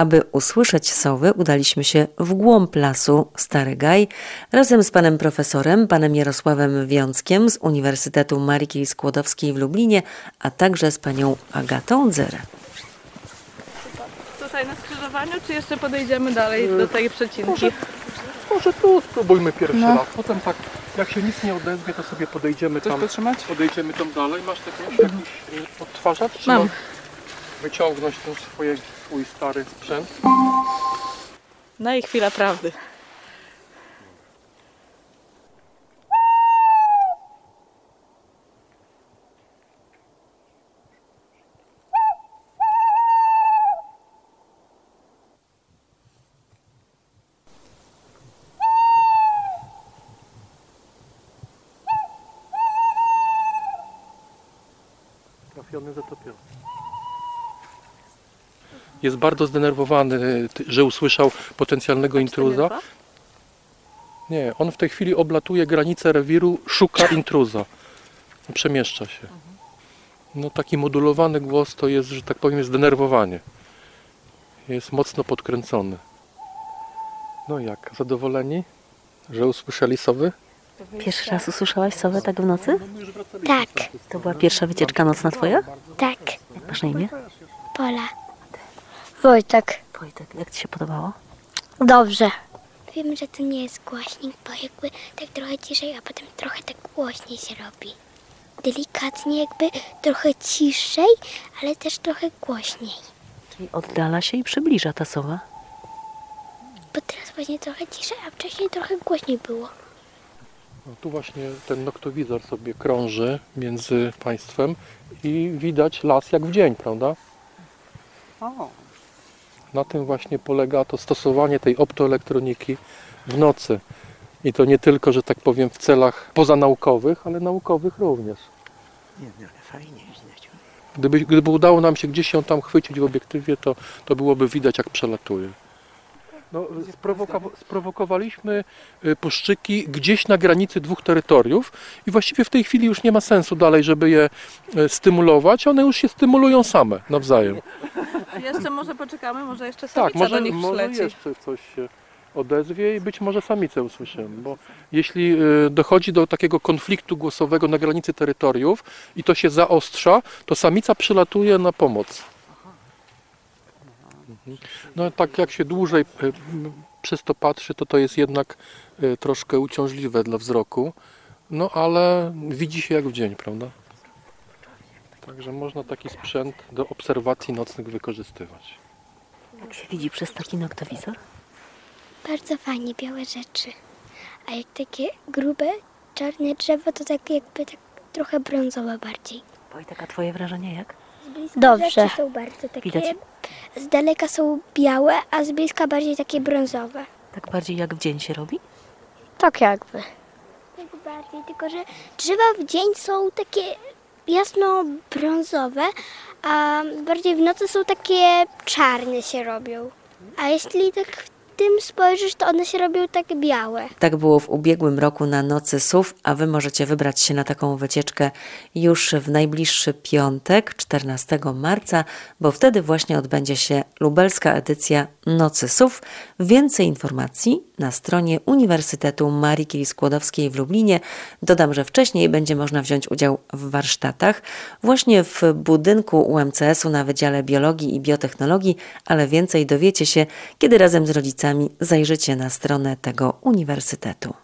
Aby usłyszeć sowy, udaliśmy się w głąb lasu Stary Gaj razem z panem profesorem, panem Jarosławem Wiąckiem z Uniwersytetu Marii Curie-Skłodowskiej w Lublinie, a także z panią Agatą Dzer. Tutaj na skrzyżowaniu, czy jeszcze podejdziemy dalej do tej przecinki? Może tu spróbujmy pierwszy raz. Potem tak, jak się nic nie odezwie, to sobie podejdziemy tam. Podejdziemy tam dalej. Masz jakiś odtwarzacz? Mam. Wyciągnąć ten swój stary sprzęt. No i chwila prawdy. Trafiony, zatopiony. Jest bardzo zdenerwowany, że usłyszał potencjalnego intruza. Nie, on w tej chwili oblatuje granicę rewiru, szuka intruza. Przemieszcza się. No taki modulowany głos to jest, że tak powiem, zdenerwowanie. Jest mocno podkręcony. No jak, zadowoleni, że usłyszeli sowy? Pierwszy raz usłyszałaś sowę tak w nocy? Tak, To była pierwsza wycieczka nocna twoja? tak. Jak masz na imię? Pola. Wojtek. Wojtek, jak ci się podobało? Dobrze. Wiem, że to nie jest głośnik, bo jakby tak trochę ciszej, a potem trochę tak głośniej się robi. Delikatnie jakby, trochę ciszej, ale też trochę głośniej. Czyli oddala się i przybliża ta sowa. Bo teraz właśnie trochę ciszej, a wcześniej trochę głośniej było. No, tu właśnie ten noktowizor sobie krąży między państwem i widać las jak w dzień, prawda? Na tym właśnie polega to stosowanie tej optoelektroniki w nocy. I to nie tylko, że tak powiem, w celach pozanaukowych, ale naukowych również. Gdyby udało nam się gdzieś ją tam chwycić w obiektywie, to byłoby widać, jak przelatuje. No, sprowokowaliśmy puszczyki gdzieś na granicy dwóch terytoriów i właściwie w tej chwili już nie ma sensu dalej, żeby je stymulować. One już się stymulują same nawzajem. Jeszcze może poczekamy, może jeszcze Tak, samica do nich może przyleci. jeszcze coś się odezwie i być może samicę usłyszymy, bo jeśli dochodzi do takiego konfliktu głosowego na granicy terytoriów i to się zaostrza, to samica przylatuje na pomoc. No tak jak się dłużej przez to patrzy, to jest jednak troszkę uciążliwe dla wzroku, no ale widzi się jak w dzień, prawda? Także można taki sprzęt do obserwacji nocnych wykorzystywać. Jak się widzi przez taki noktowizor? Bardzo fajnie, białe rzeczy. A jak takie grube, czarne drzewo, to tak jakby tak trochę brązowe bardziej. Wojtek, a twoje wrażenie jak? Dobrze. Rzeczy są bardzo takie, Widać? z daleka są białe, a z bliska bardziej takie brązowe. Tak bardziej jak w dzień się robi? Tak jakby. Tak bardziej, tylko że drzewa w dzień są takie jasno-brązowe, a bardziej w nocy są takie czarne się robią. A jeśli tak w tym spojrzysz, to one się robią tak białe. Tak było w ubiegłym roku na Nocy Sów, a wy możecie wybrać się na taką wycieczkę już w najbliższy piątek, 14 marca, bo wtedy właśnie odbędzie się lubelska edycja Nocy Sów. Więcej informacji na stronie Uniwersytetu Marii Curie-Skłodowskiej w Lublinie. Dodam, że wcześniej będzie można wziąć udział w warsztatach właśnie w budynku UMCS-u na Wydziale Biologii i Biotechnologii, ale więcej dowiecie się, kiedy razem z rodzicami zajrzycie na stronę tego uniwersytetu.